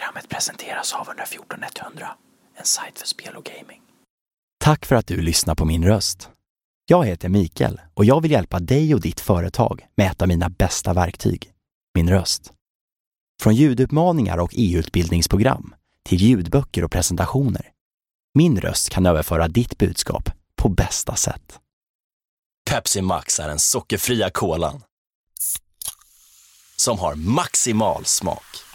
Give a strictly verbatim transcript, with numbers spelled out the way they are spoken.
Programmet presenteras av ett fjorton etthundra, en sajt för spel och gaming. Tack för att du lyssnar på min röst. Jag heter Mikael och jag vill hjälpa dig och ditt företag med ett av mina bästa verktyg, min röst. Från ljudutmaningar och e-utbildningsprogram till ljudböcker och presentationer. Min röst kan överföra ditt budskap på bästa sätt. Pepsi Max är den sockerfria kolan som har maximal smak.